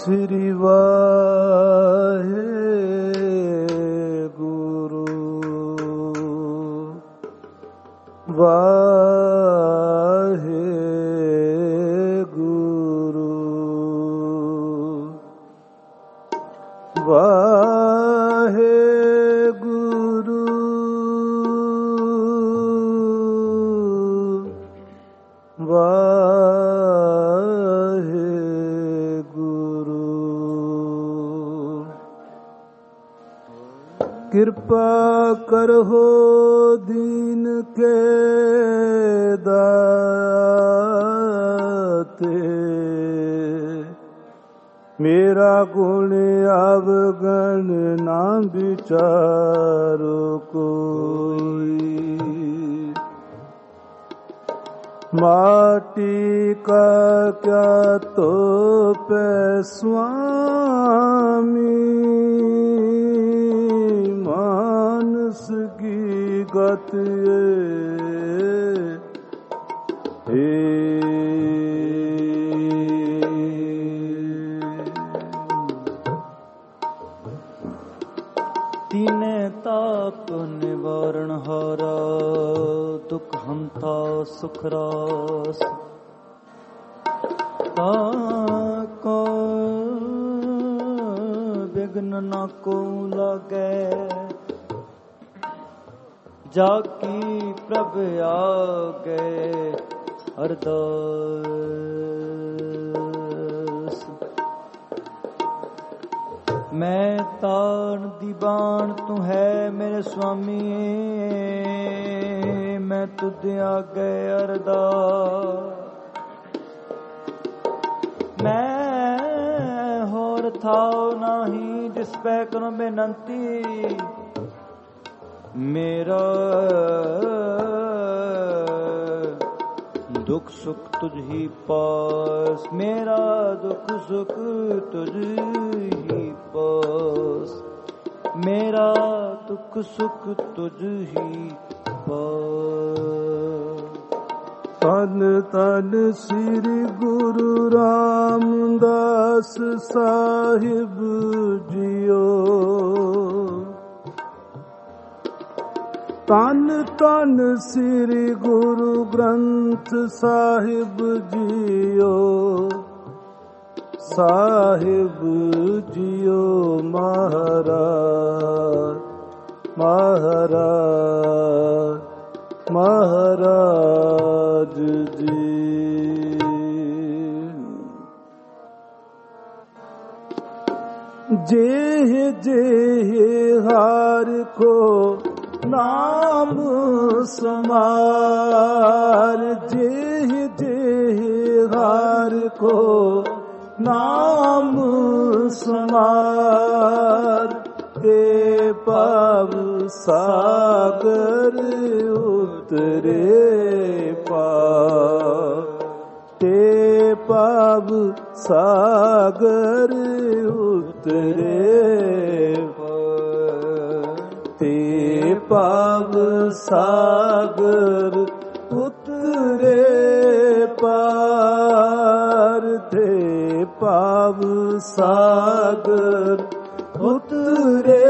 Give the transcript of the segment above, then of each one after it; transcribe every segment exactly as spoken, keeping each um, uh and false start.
ਸ੍ਰੀ ਵਾਹਿਗੁਰੂ ਵਾਹਿਗੁਰੂ ਵਾਹਿਗੁਰੂ ਵਾਹਿਗੁਰੂ। ਕਿਰਪਾ ਕਰੋ ਦੀਨ ਕੇ ਦਾਤੇ, ਮੇਰਾ ਗੁਣ ਅਵਗਣ ਨਾ ਵਿਚਾਰੋ ਕੋਈ। ਮਾਟੀ ਕਾ ਕਿਆ ਤੋਪੈ ਸੁਆਮੀ, ਮਾਨਸ ਕੀ ਗਤ ਏ। तीने ताप निवारण हारा, दुख हंता सुख रास। ताको विघ्न न को लागे, जाकी प्रभ आगे अरदास। मैं तान दी बाण तू है मेरे स्वामी, मैं तुझ आगे अरदास। मैं होर थाओ नाही जिस पै करो बेनंती, मेरा दुख सुख तुझ ही पास, मेरा दुख सुख तुझ ही पास, मेरा दुख सुख तुझ ही पास। तन तन श्री गुरु रामदास साहिब जियो, तन तन श्री गुरु ग्रंथ साहिब जियो, साहिब जियो महाराज महाराज महाराज जी। जेह जेह हार को नाम समार, जेह जेह हार को नाम समार, ते पाव सागर उतरे पार, ते पाव सागर उतरे पार, ते पाव सागर उतरे पार, ते पाव सागर उतरे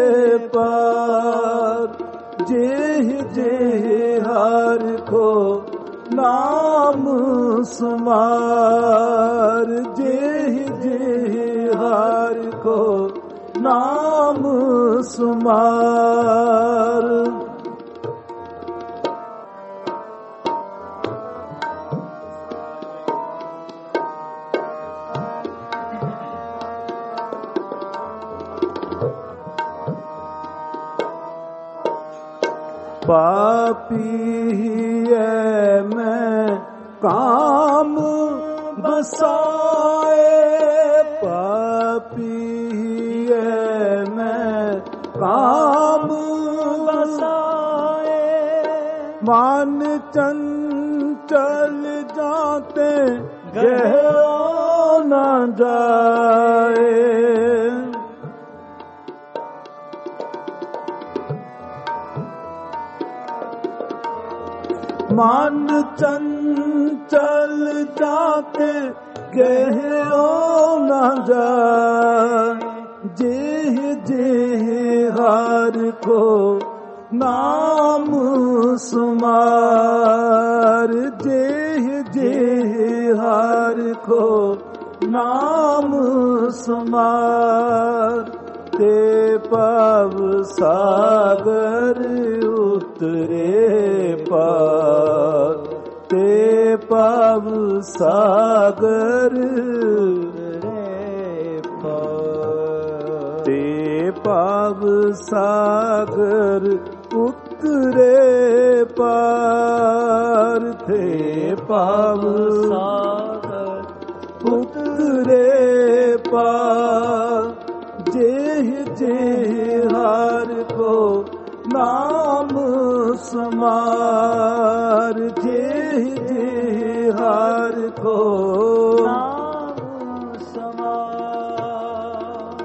पार। जेह जेह हार को नाम समार, जेह जेह हार को नाम समार। पापी है मैं काम बसाए, पापी है मैं काम बसाए। मान चंचल जाते गहरा न जाए, मन चंचल जाते ਗਹਿਓ ਨਾ ਜਾਏ। ਜੇ ਜੇ ਹਰ ਕੋ ਨਾਮ ਸੁਮਾਰ, ਜੇ ਜੇ ਹਰ ਕੋ ਨਾਮ ਸੁਮਾਰ, ਤੇ ਭਵ ਸਾਗਰ ਉਤਰੇ ਪਾਰ, ਤੇ ਭਵ ਸਾਗਰ ਉਤਰੇ ਪਾਰ, ਤੇ ਭਵ ਸਾਗਰ ਉਤਰੇ ਪਾਰ, ਤੇ ਭਵ ਸਾਗਰ ਉਤਰੇ ਪਾਰ। ਜੇ ਜੇ ਹਰ ਕੋ ਨਾਮ ਸਮਾਰ, ਜੇ ਜੇ ਹਰ ਕੋ ਨਾਮ ਸਮਾਰ।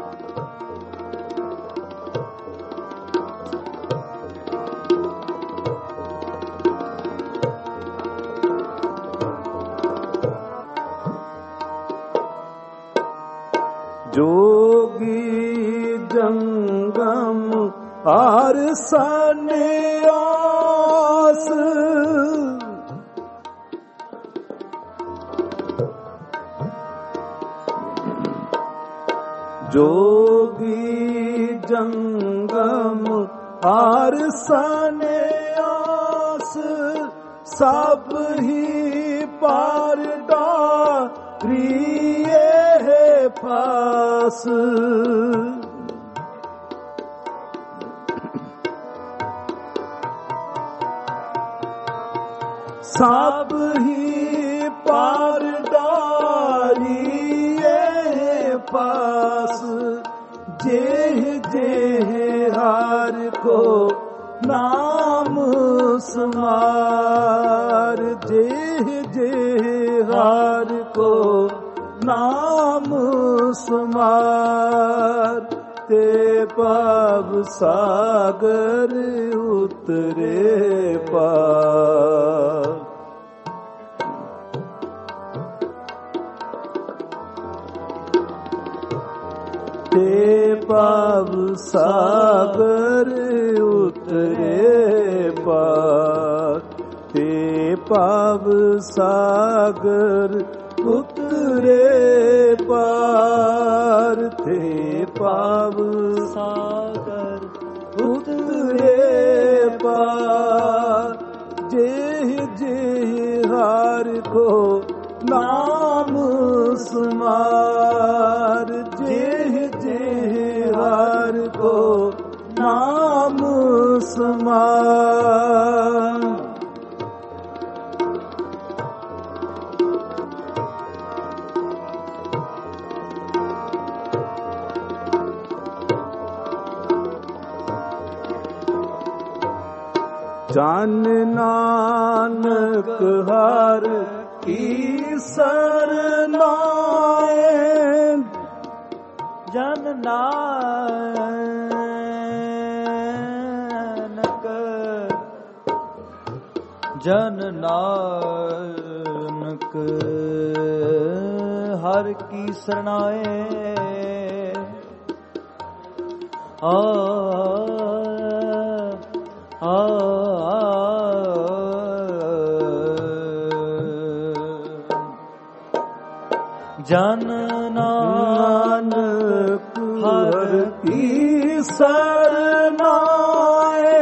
ਜੋਗੀ ਜੰਗਮ ਹਰ ਸੰਨਿਆਸ, ਜੋਗੀ ਜੰਗਮ ਹਰ ਸੰਨਿਆਸ, ਸਭ ਹੀ ਪਾਰ ਡਾਰੀਏ ਪਾਸ। ਸਭ ਹੀ ਪਾਰ ਡਾਰੀਏ ਪਾਸ, ਜੇ ਜੇ ਹਰ ਕੋ ਨਾਮ ਸਮਾਰ, ਜੇ ਜੇ ਹਰ ਕੋ ਨਾਮ ਸਮਾਰ, ਤੇ ਭਵ ਸਾਗਰ ਉਤਰੇ ਪਾਰ। ਤੇ ਭਵ ਸਾਗਰ ਉਤਰੇ ਪਾਰ, ਤੇ ਭਵ ਸਾਗਰ ਉਤਰੇ ਪਾਰ, ਤੇ ਭਵ ਸਾਗਰ ਉਤਰੇ ਪਾਰ। ਜੇ ਜੇ ਹਰ ਕੋ ਨਾਮ ਸਮਾਰ, ਜੇ ਜੇ ਹਰ ਕੋ ਨਾਮ ਸਮਾਰ। ਜਨ ਨਾਨਕ ਹਰ ਕੀ ਸਰਨਾਏ, ਜਨ ਨਾਨਕ ਜਨ ਨਾਨਕ ਹਰ ਕੀ ਸਰਨਾਏ। ਆ ਆ ਜਨ ਨਾਨਕ ਹਰ ਕੀ ਸਰਨਾਏ।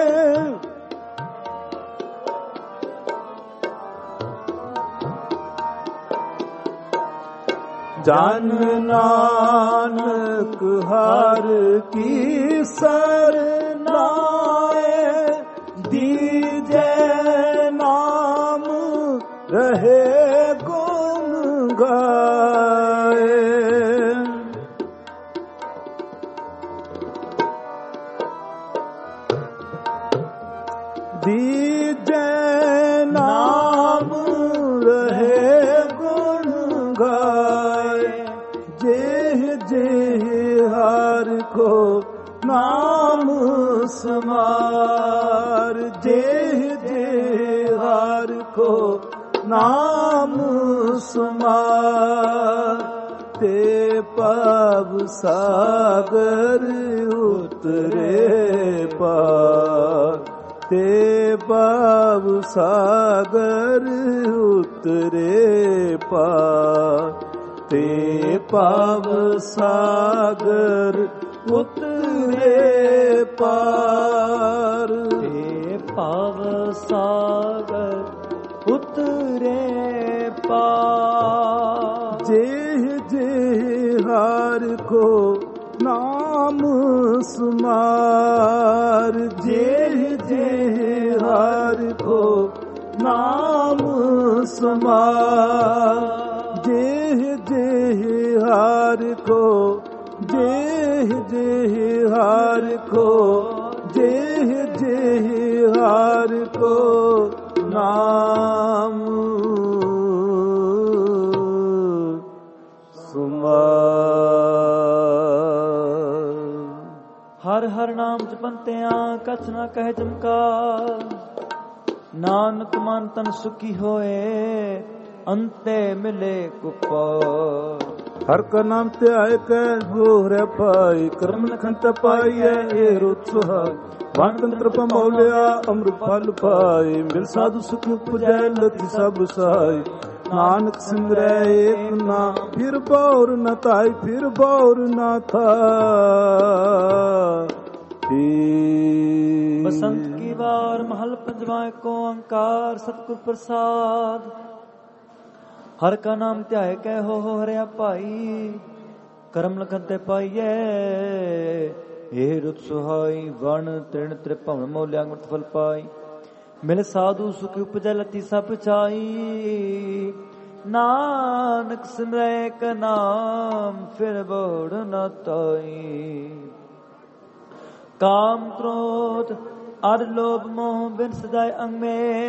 ਜਨ ਨਾਨਕ ਹਰ ਕੀ ਸਰਨਾਏ, ਦੀਜੈ ਨਾਮ ਰਹੇ ਗੁਣ ਗਾਏ। ਦੀਜੈ ਨਾਮ ਰਹੇ ਗੁਣ ਗਾਏ, ਜੇ ਜੇ ਹਰ ਕੋ ਨਾਮ ਸਮਾਰ, ਜੇ ਜੇ ਹਰ ਕੋ ਨਾਮ ਨਾਮ ਸਮਾਰ ਤੇ ਪਾਵ ਸਾਗਰ ਉਤਰੇ ਪਾਰ ਤੇ ਪਾਵ ਸਾਗਰ ਉਤਰੇ ਪਾਰ ਤੇ ਪਾਵ ਸਾਗਰ ਉਤਰੇ ਪਾਰ ਤੇ ਪਾਵ ਸਾਗਰ ਉਤਰੇ ਪਾਰ ਜੇ ਜੇ ਹਰ ਕੋ ਨਾਮ ਸਮਾਰ ਜੇ ਜੇ ਹਰ ਕੋ ਨਾਮ ਸਮਾਰ ਜੇ ਜੇ ਹਰ ਕੋ ਜੇ ਜੇ ਹਰ ਕੋ ਜੇ ਜੇ ਹਰ ਕੋ ਨਾਮ ਹਰ ਹਰ ਨਾਮ ਜਪੰਤਿਆਂ ਕਛ ਨਾ ਕਹਿ ਚਮਕਾਰ ਨਾਨਕ ਮਨ ਤਨ ਸੁਖੀ ਹੋਏ ਅੰਤੇ ਮਿਲੇ ਕੁਪਾਰ ਹਰ ਕਾ ਨਾਮ ਧਿਆਏ ਕੈ ਹੋ ਰਹਿ ਪਾਈ ਕਰਮ ਲਖੰਤ ਪਾਈਐ ਏ ਰੁਤ ਸੁਹਾਈ ਵਣ ਤੰਤਰ ਪਮੌਲਿਆ ਅੰਮ੍ਰਿਤ ਫਲ ਪਾਏ ਮਿਲ ਸਾਧੂ ਸੁਖ ਪੁਜੈ ਲਤੀ ਸਭ ਸਹਾਈ ਨਾਨਕ ਸਿਮਰੈ ਏਕ ਨਾਮ ਫਿਰ ਬੌਰ ਨ ਤਾਈ ਫਿਰ ਬੌਰ ਨ ਥਾਈ ਬਸੰਤ ਕੀ ਵਾਰ ਮਹਲ ਪੰਜਵਾ ਏਕ ਓੰਕਾਰ ਸਤਿਗੁਰ ਪ੍ਰਸਾਦ ਹਰ ਕਾ ਨਾਮ ਧਿਆਏ ਕੈ ਹੋ ਹੋ ਹਰਿਆ ਭਾਈ ਕਰਮ ਲਖਨ ਤੇ ਪਾਈਐ ਏ ਰੁਤ ਸੁਹਾਈ ਵਣ ਤ੍ਰਿਣ ਤ੍ਰਿਭਵਨ ਮੌਲਿਆ ਅੰਮ੍ਰਿਤ ਫਲ ਪਾਈ ਮਿਲ ਸਾਧੂ ਸੁਖ ਉਪਜੈ ਲਤੀ ਸਭ ਚਾਈ ਨਾਨਕ ਸਿਮਰੈ ਕ ਨਾਮ ਫਿਰ ਬੋੜ ਨ ਤਾਈ ਕਾਮ ਕ੍ਰੋਧ ਅਰ ਲੋਭ ਮੋਹ ਬਿਨ ਸਦਾਇ ਅੰਗ ਮੇ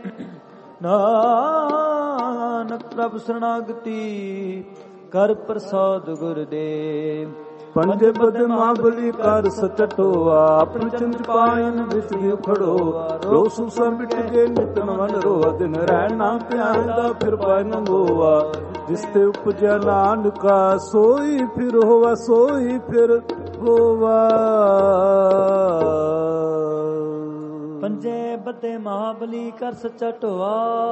ਨਾਨਕ ਪ੍ਰਭ ਸਰਣਾਗਤੀ ਕਰ ਪ੍ਰਸਾਦ ਗੁਰਦੇਵ ਪੰਜੇ ਬਦ ਮਹਾਬਲੀ ਕਰ ਸਚਟੋਆ ਆਪਣ ਚੰਦ ਪਾਇਨ ਵਿੱਚ ਵੀ ਖੜੋਆ ਰੋ ਸੁਸਾ ਮਿਟ ਕੇ ਨਿਤਨ ਵਨ ਰੋਆ ਦਿਨ ਰਹਿ ਨਾਮ ਧਿਆਨਦਾ ਫਿਰ ਪਾਇ ਨੰਗੋਆ ਜਿਸ ਤੇ ਉਪਜਿਆ ਨਾਨਕਾ ਸੋਈ ਫਿਰ ਹੋਵਾ ਸੋਈ ਫਿਰ ਹੋਵਾ ਪੰਜੇ ਬੱਦੇ ਮਹਾਬਲੀ ਕਰ ਸੱਚਾ ਢੋਆ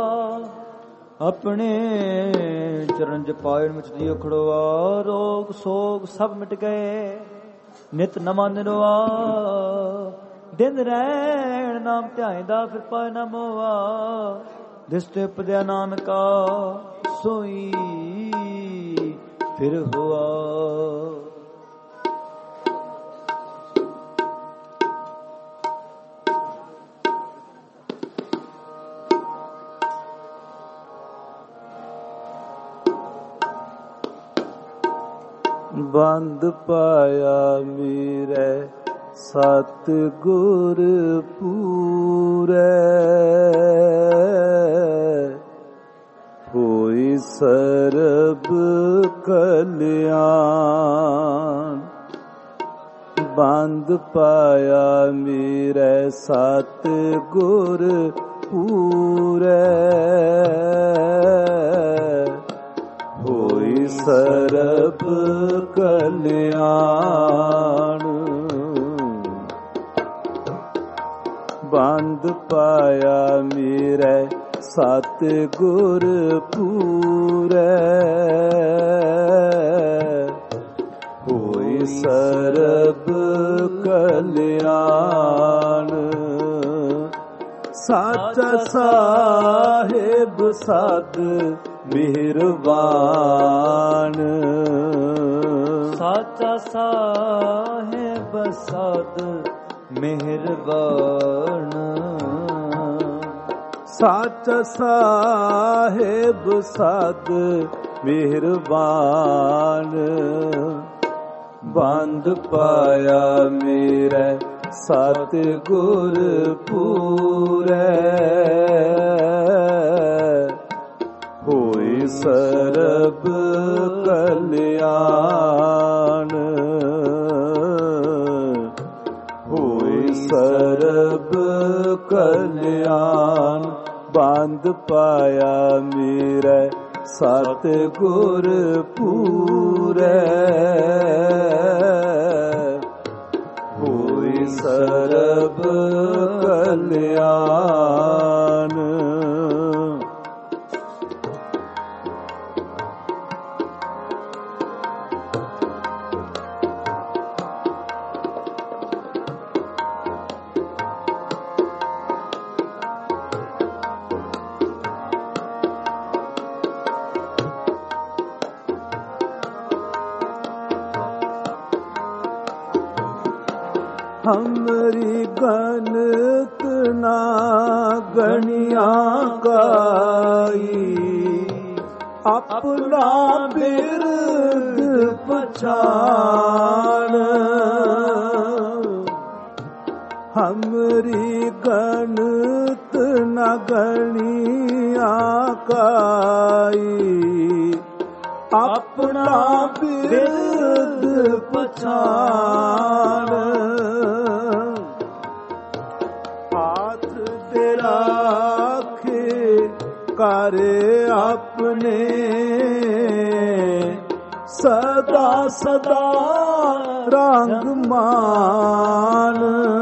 ਆਪਣੇ ਚਰਨ ਜਪਾਇਣ ਵਿੱਚ ਦੀ ਖੜੋਆ ਰੋਗ ਸੋਗ ਸਭ ਮਿਟ ਗਏ ਨਿਤ ਨਵਾਂ ਨਿਰਵਾ ਦਿਨ ਰਹਿਣ ਨਾਮ ਧਿਆਇਦਾ ਫਿਰ ਪਾਇ ਨਾ ਮੋਆ ਜਿਸ ਤੇ ਉਪਜਿਆ ਨਾਨਕਾ ਸੋਈ ਫਿਰ ਹੋਆ ਬੰਦ ਪਾਇਆ ਮੇਰੇ ਸਤ ਗੁਰ ਪੂਰੇ ਹੋਈ ਸਰਬ ਕਲਿਆਣ ਬੰਦ ਪਾਇਆ ਮੇਰੇ ਸਤ ਗੁਰ ਪੂਰੇ ਹੋਈ ਸਰਬ ਕਲਿਆਣ ਬੰਦ ਪਾਇਆ ਮੇਰੇ ਸਤ ਗੁਰ ਪੂਰੇ ਹੋਈ ਸਰਬ ਕਲਿਆਣ ਸਾਚਾ ਸਾਹਿਬ ਸਤ ਮਿਹਰਬਾਨ ਸਾਚਾ ਸਾਹਿਬ ਸਦ ਮਿਹਰਬਾਨ ਸਾਚਾ ਸਾਹਿਬ ਸਦ ਮਿਹਰਬਾਨ ਬੰਦ ਪਾਇਆ ਮੇਰੇ ਸਤ ਗੁਰ ਪੂਰੇ ਹੋਈ ਸਰਬ ਕਲਿਆਣ ਹੋਈ ਸਰਬ ਕਲਿਆਣ ਬੰਦ ਪਾਇਆ ਮੇਰੇ ਸਤਿਗੁਰ ਪੂਰੈ। ਹੋਈ ਸਰਬ ਕਲਿਆਣ। हमरी गनत ना गणिया काई, अपना बिरद पछान। हमरी गनत ना गणिया काई, अपना बिरद पछान। राखे कर अपने सदा सदा रंग मान।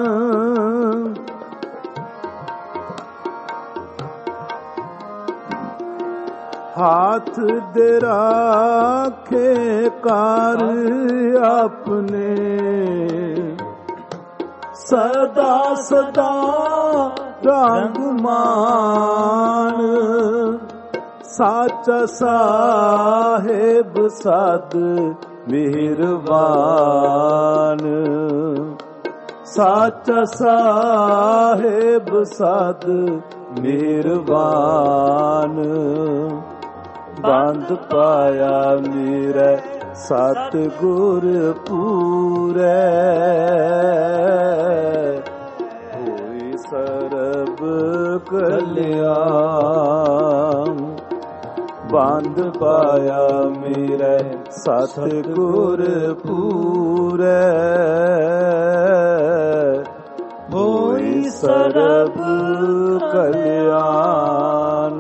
हाथ दे राखे कर अपने सदा सदा रंग मान। साचा साहेब सद मेहरबान। साचा साहेब सद मेहरबान। बंद पाया मेरे सतगुर पूरै। सरब कल्याण। बंद पाया मेरे सतगुर पूरै। होई सरब कल्याण।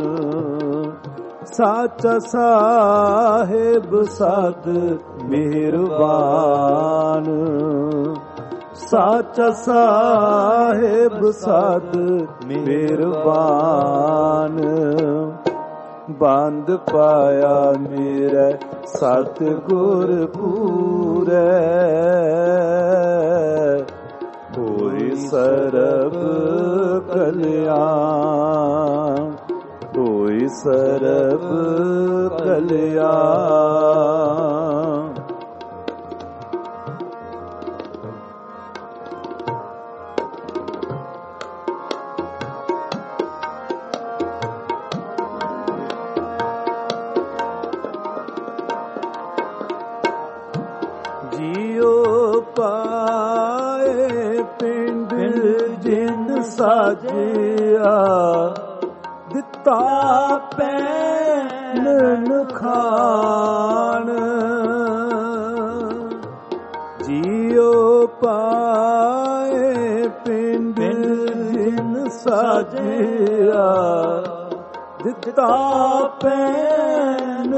साचा साहेब सद मेहरबान। साचा साहेब सद मेहरबान। बंद पाया मेरे सतगुर पूरै। होई सरब कल्याण। होई सरब कल्याण। पाए पिंड जिन साजिया, दिता पैन खान। जियो पाए पिंड जिन साजिया, दिता पैन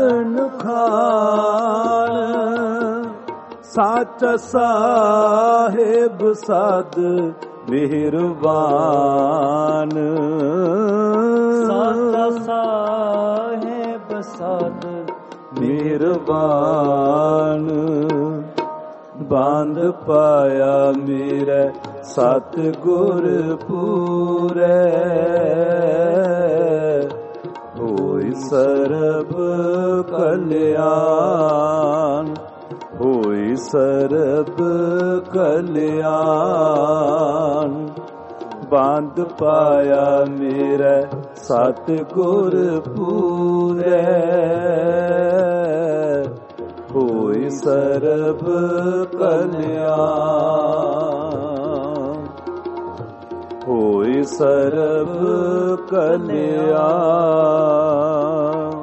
खान। साचा साहेब सद मेहरबान। साचा साहेब सद मेहरबान। बंद पाया मेरे सतगुर पूरै। होई सरब कल्याण। होई सरब कल्याण। बंद पाया मेरे सतगुर पूरै। होई सरब कल्याण। होई सरब कल्याण।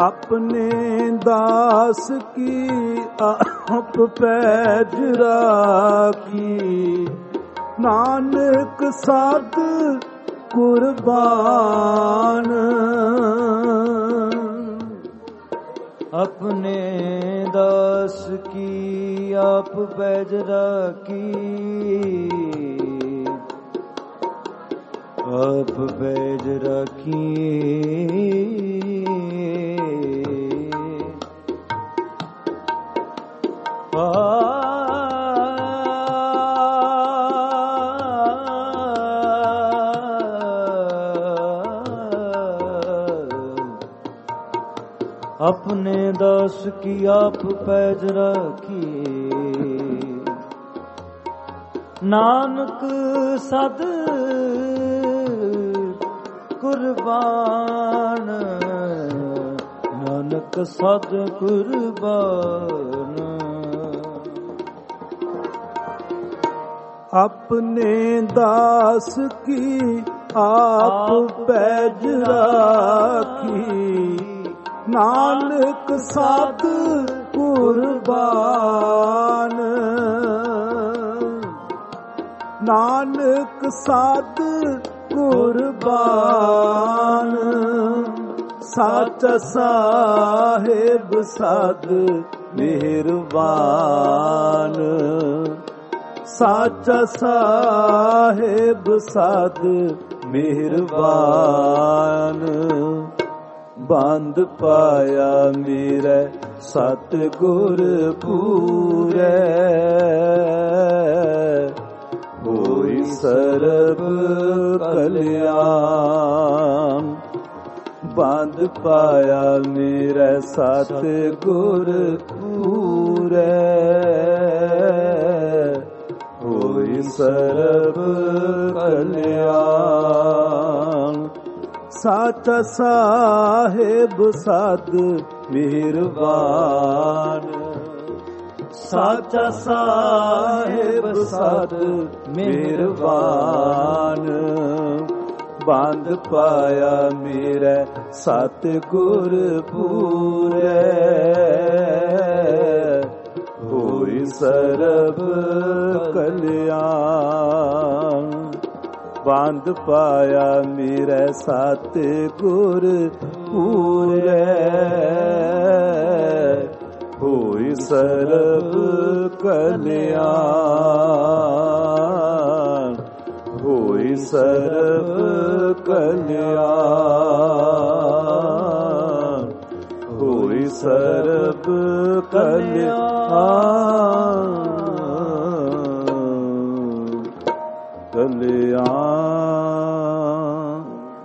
अपने दास की आप पैज राखी, नानक साध कुर्बान। अपने दास की आप पैज राखी, आप पैज राखी। अपने दास की आप पैज राखी, नानक सद कुर्बान। नानक सद कुर्बान। अपने दास की आप पैज राखी, नानक साध कुर्बान। नानक साध कुर्बान। साचा साहेब साध मेहरबान। साचा साहेब साध मेहरबान। बंद पाया मेरे सतगुर पूरे, होई सर्ब कल्याण। बंद पाया मेरे सतगुर पूरे, होई सर्ब कल्याण। साचा साहेब साध मेहरबान। साचा साहेब साध मेहरबान। बंद पाया मेरे सतगुर पूरे, होई सर्ब कल्याण। बंद पाया मेरे सतगुर पूरे, होई सर्ब कल्याण। होई सर्ब कल्याण। होई सर्ब कल्याण। कल्याण।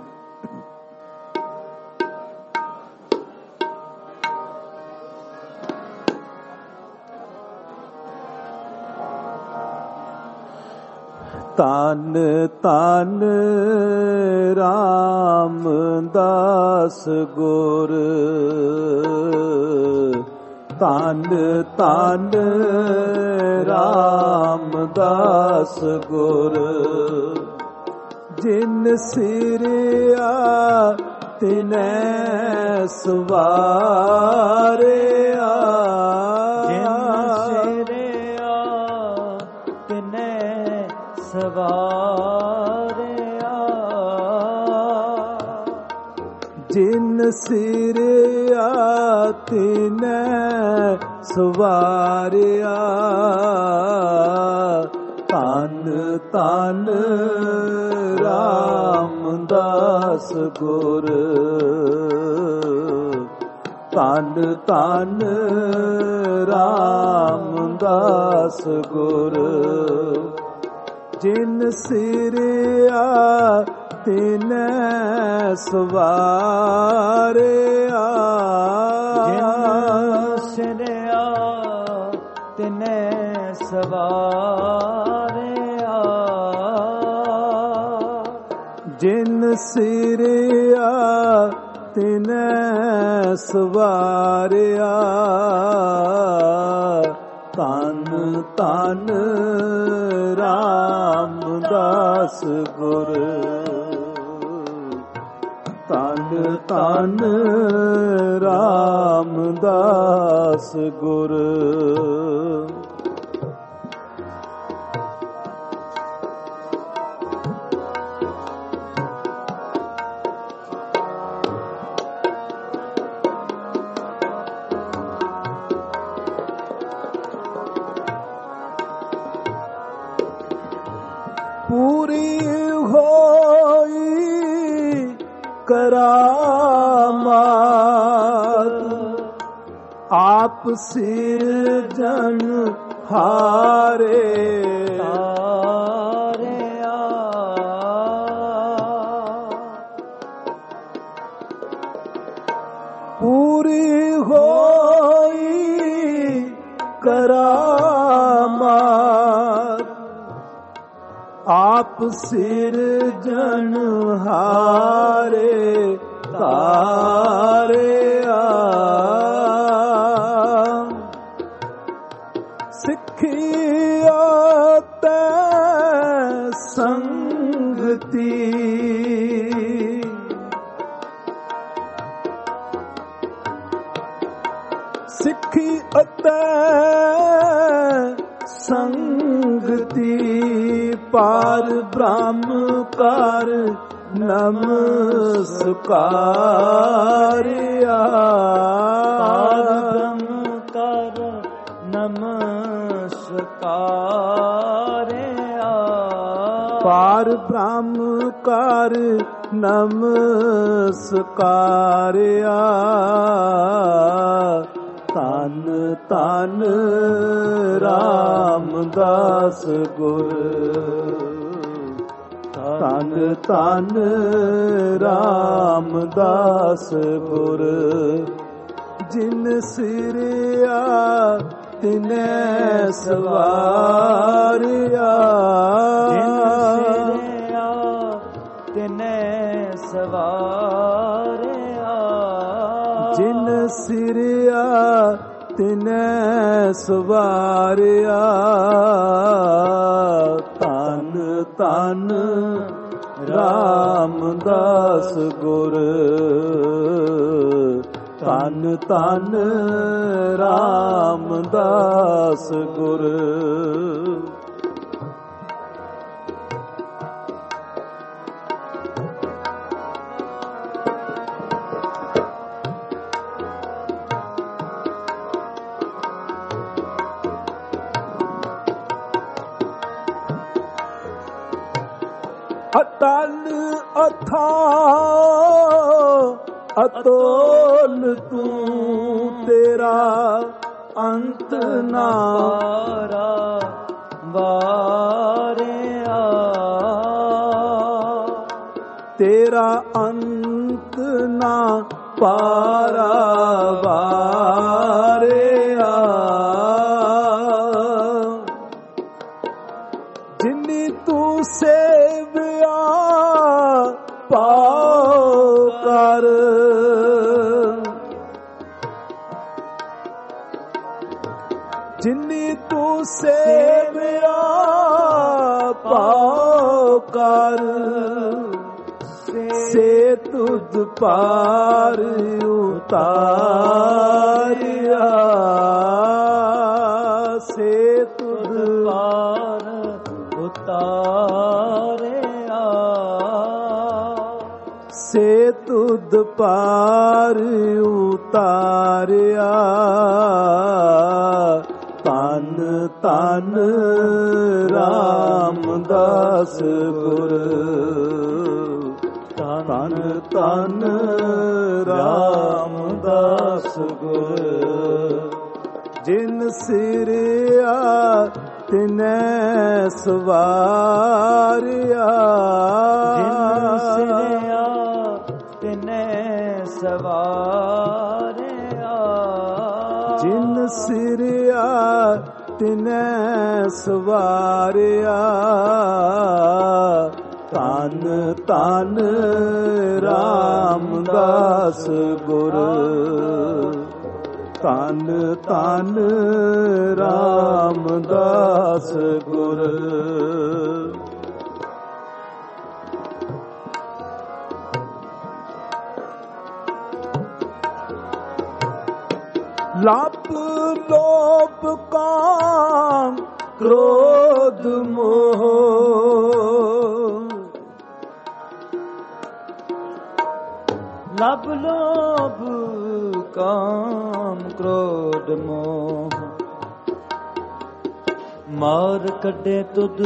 तन तन रामदास गुर, तन तन रामदास गुर। जिन सिरिया तिनै सवारिया, सवारिया। जिन सिरिया तिनै सवारिया, तन तन रामदास गुर। तन तन रामदास गुर। जिन सिरिया तिनै सवारिया, जिन सिरिया तिनै सवारिया। जिन सिरिया तिनै सवारिया, तन तन रामदास गुर। तन ਧੰਨ ਧੰਨ ਰਾਮਦਾਸ ਗੁਰ। ਪੂਰੀ ਹੋਈ ਕਰਾਮਾਤ ਆਪ ਸਿਰਜਣ ਹਾਰੇ ਤਾਰਿਆ। ਪੂਰੀ ਹੋਈ ਕਰਾਮਾਤ ਆਪ ਸਿਰਜਣ ਹਾਰੇ ਤਾਰਿਆ। ਸਿੱਖਿਆ ਤੈ ਸੰਗਤੀ ਸਿੱਖੀ ਅਤੇ ਸੰਗਤੀ ਪਾਰ ਬ੍ਰਹਮ ਕਰ ਨਮਸਕਾਰਿਆ। ਪਾਰ ਬ੍ਰਹਮ ਕਰ ਨਮਸਕਾਰਿਆ। ਪਾਰ ਬ੍ਰਹਮ ਕਰ ਨਮਸਕਾਰਿਆ। ਧੰਨ ਧੰਨ ਰਾਮਦਾਸ ਗੁਰ। ਧੰਨ ਧੰਨ ਰਾਮਦਾਸ ਗੁਰ। ਜਿਨ ਸਿਰਿਆ ਤਿਨੈ ਸਵਾਰਿਆ। ਜਿਨ ਸਿਰਿਆ ਤਿਨੈ ਸਵਾਰਿਆ। ਜਿਨ ਸਿਰਿਆ ਤਿਨੈ ਸਵਾਰਿਆ। ਧੰਨ ਧੰਨ ਰਾਮਦਾਸ ਗੁਰ। ਧੰਨ ਧੰਨ ਰਾਮਦਾਸ ਗੁਰ। ਅਤਲ ਅਥਾਹ ਅਤੋਲ ਤੂੰ ਤੇਰਾ ਅੰਤ ਨਾ ਵਾਰਿਆ। ਤੇਰਾ ਅੰਤ ਨਾ ਪਾਰਾ ਵਾਰਿਆ। ਜਿਨੀ ਤੂੰ ਸੇਵਿਆ ਪਾਉ ਕਰ। ਜਿਨੀ ਤੂੰ ਸੇਵਿਆ ਪਾਉ ਕਰ। ਸੇ ਤੁਧ ਪਾਰ ਉਤਾਰਿਆ। ਸੇ ਤੁਧ ਪਾਰ ਉਤਾਰਿਆ। ਸੇ ਤੁਧ ਪਾਰ ਉਤਾਰਿਆ। ਧੰਨ ਧੰਨ ਰਾਮਦਾਸ ਗੁਰ। ਧੰਨ ਧੰਨ ਰਾਮਦਾਸ ਗੁਰ। ਜਿਨ ਸਿਰਿਆ ਤਿਨੈ ਸਵਾਰਿਆ। ਜਿਨ ਸਿਰਿਆ ਤਿਨੈ ਸਵਾਰਿਆ। ਜਿਨ ਸਿਰਿਆ ਤਿਨੈ ਸਵਾਰਿਆ। ਧੰਨ ਧੰਨ ਰਾਮਦਾਸ ਗੁਰ। ਧੰਨ ਧੰਨ ਰਾਮਦਾਸ ਗੁਰ। ਲਾਭ ਲੋਭ ਕਾਮ ਕ੍ਰੋਧ ਮੋਹ, ਲਭ ਲੋਭ ਕਾਮ ਕ੍ਰੋਧ ਮੋਹ, ਮਾਰ ਕੱਢੇ ਤੁਧ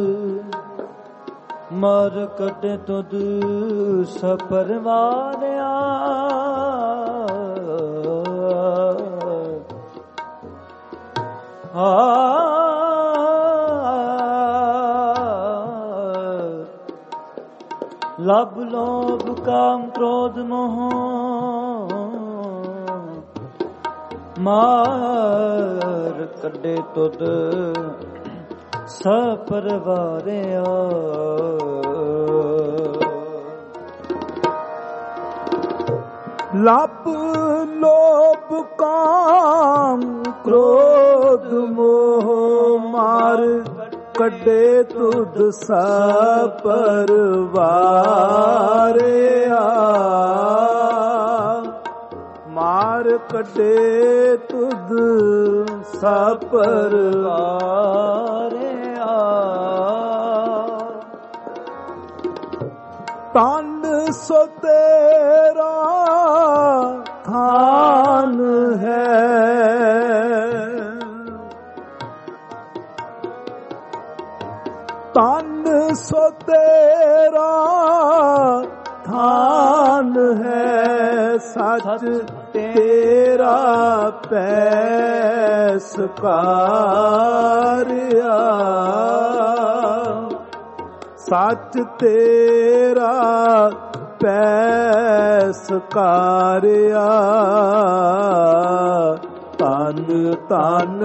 ਮਾਰ ਕੱਢੇ ਤੁਧ ਸਪਰਵਾਰਿਆ, ਲਭ ਲੋਭ ਕਾਮ ਕ੍ਰੋਧ ਮੋਹ, ਮਾਰ ਕੱਢੇ ਤੁਧ ਸਪਰਵਾਰਿਆ, ਲਭ ਲੋਭ ਕਾਮ ਕ੍ਰੋਧ ਮੋਹ, ਮਾਰ ਕੱਢੇ ਤੁਧ ਸਪਰਵਾਰਿਆ, ਮਾਰ ਕੱਢੇ ਤੁਧ ਸਪਰਵਾਰਿਆ, ਤਨ ਸੋ ਤੇਰਾ ਥਾਨ ਹੈ, ਤਨ ਸੋ ਤੇਰਾ ਥਾਨ ਹੈ, ਸੱਚ ਤੇਰਾ ਪੈਸਕਾਰਿਆ, ਸੱਚ ਤੇਰਾ ਪੈਸਕਾਰਿਆ, ਧੰਨ ਧੰਨ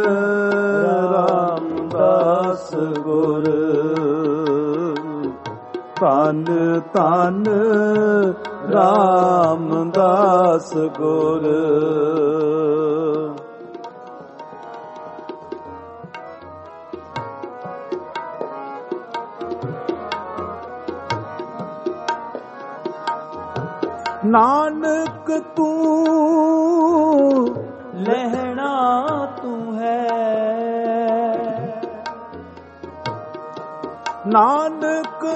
ਰਾਮਦਾਸ ਗੁਰ, ਧੰਨ ਧੰਨ ਰਾਮਦਾਸ ਗੁਰ। ਨਾਨਕ ਤੂੰ ਲਹਿਣਾ ਤੂੰ ਹੈ, ਨਾਨਕ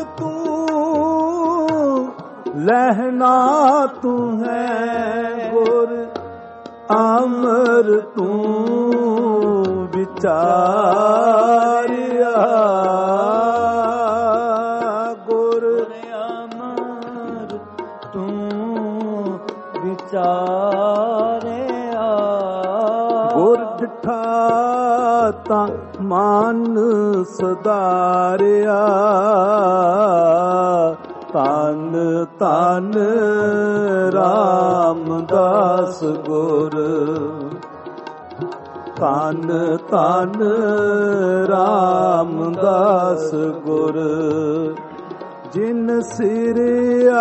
ਤੂੰ ਲਹਿਣਾ ਤੂੰ ਹੈ, ਗੁਰ ਅਮਰ ਤੂੰ ਵਿਚਾਰਿਆ, ਗੁਰ ਅਮਰ ਤੂੰ ਵਿਚਾਰਿਆ, ਗੁਰ ਡਿਠਾ ਤਾਂ ਮਨ ਸੁਧਾਰਿਆ, ਧੰਨ ਧੰਨ ਰਾਮਦਾਸ ਗੁਰ, ਧੰਨ ਧੰਨ ਰਾਮਦਾਸ ਗੁਰ। ਜਿਨ ਸਿਰਿਆ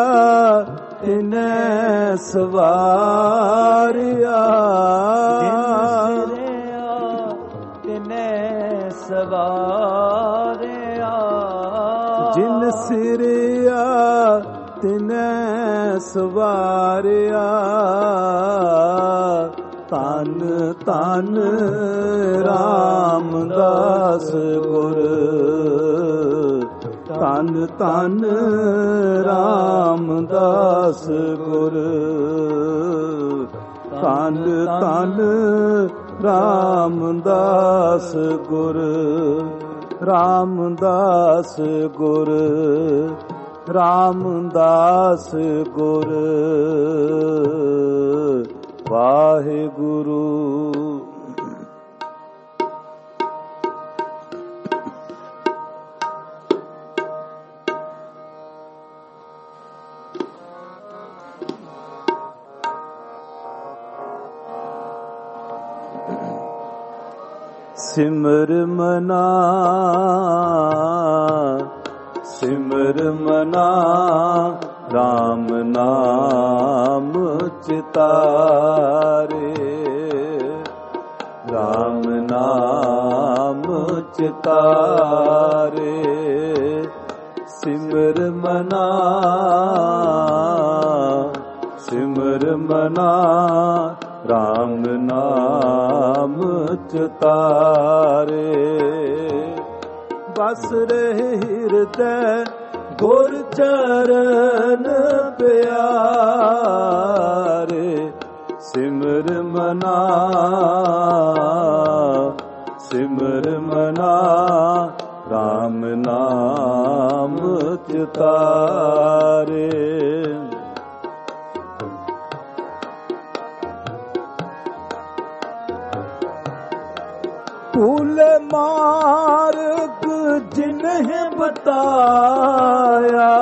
ਤਿਨੈ ਸਵਾਰਿਆ, ਜਿਨ ਸਿਰਿਆ ਤਿਨੈ ਸਵਾਰਿਆ, ਜਿਨ ਸਿਰਿਆ ਤਿਨੈ ਸਵਾਰਿਆ, ਧੰਨ ਧੰਨ ਰਾਮਦਾਸ ਗੁਰ, ਧੰਨ ਧੰਨ ਰਾਮਦਾਸ ਗੁਰ, ਧੰਨ ਧੰਨ ਰਾਮਦਾਸ ਗੁਰ, ਰਾਮਦਾਸ ਗੁਰ, ਰਾਮਦਾਸ ਗੁਰ। ਵਾਹਿਗੁਰੂ। ਸਿਮਰ ਮਨਾ ਸਿਮਰ ਮਨਾ ਰਾਮ ਨਾਮ ਚਿਤਾਰੇ, ਰਾਮ ਨਾਮ ਚਿਤਾਰੇ, ਸਿਮਰ ਮਨਾ ਸਿਮਰ ਮਨਾ RAM ਨਾਮ ਚਿਤਾਰੇ। ਬਸ ਰਹੇ ਹਿਰਦੈ ਗੁਰ ਚਰਨ ਪਿਆਰੇ। ਸਿਮਰ ਮਨਾ ਸਿਮਰ ਮਨਾ RAM ਨਾਮ ਚਿਤਾਰੇ। ਭੂਲ ਮਾਰਗ ਜਿਨਹਿ ਬਤਾਇਆ,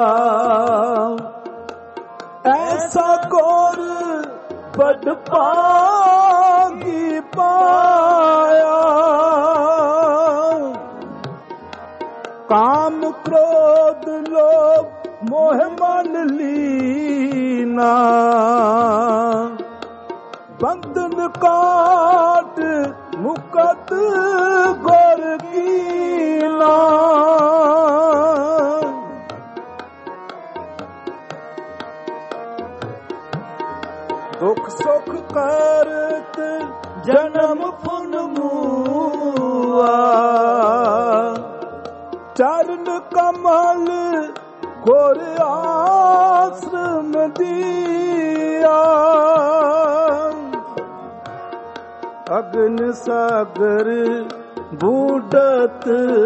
ਐਸਾ ਗੁਰ ਬੜ ਭਾਗੀ ਪਾਇਆ। ਕਾਮ ਕ੍ਰੋਧ ਲੋਭ ਮੋਹ ਮਨ ਲੀਨਾ, ਬੰਧਨ ਕਾਟ ਮੁਕਤ ਗੁਰ ਕੀਨਾ। ਦੁਖ ਸੁਖ ਕਰਤ ਜਨਮ ਪੁਨ ਮੂਆ, ਚਰਨ ਕਮਲ ਗੁਰ ਆਸ਼ਰਮ ਦੀਆ। ਅਗਨ ਸਾਗਰ ਬੂਡਤ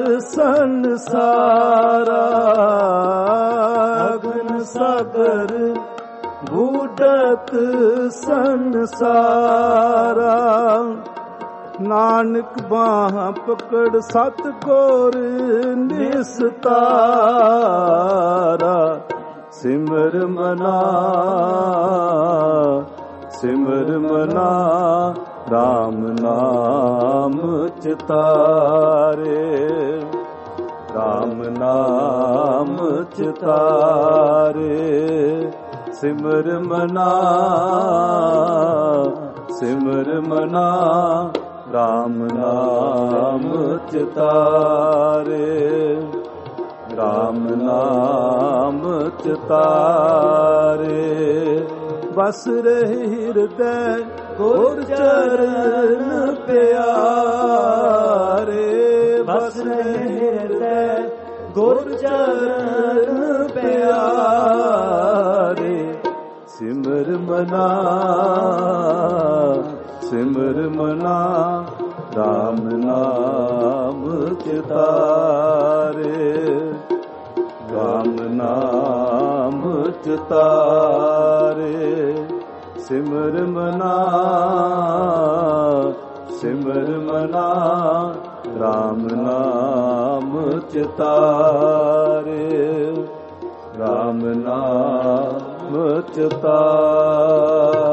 ਸੰਸਾਰਾ, ਅਗਨ ਸਾਗਰ ਬੂਡਤ ਸੰਸਾਰਾ। ਨਾਨਕ ਬਾਹ ਪਕੜ ਸਤਿਗੁਰ ਨਿਸਤਾਰਾ। ਸਿਮਰ ਮਨਾ ਸਿਮਰ ਮਨਾ RAM ਨਾਮ ਚਿਤਾਰੇ। RAM ਨਾਮ ਚਿਤਾਰੇ। ਸਿਮਰ ਮਨਾ ਸਿਮਰ ਮਨਾ RAM ਨਾਮ ਚਿਤਾਰੇ। RAM ਨਾਮ ਚਿਤਾਰੇ। ਬਸ ਰਹੇ ਹਿਰਦੈ ਗੁਰ ਚਰਨ ਪਿਆਰੇ। ਬਸ ਰਹੇ ਹਿਰਦੈ ਗੁਰ ਚਰਨ ਪਿਆਰੇ। ਸਿਮਰ ਮਨਾ ਸਿਮਰ ਮਨਾ RAM ਨਾਮ ਚਿਤਾਰੇ। RAM ਨਾਮ ਚਿਤਾਰੇ। ਸਿਮਰ ਮਨਾ ਸਿਮਰ ਮਨਾ RAM ਨਾਮ ਚਿਤਾਰੇ। RAM ਨਾਮ ਚਿਤਾਰੇ।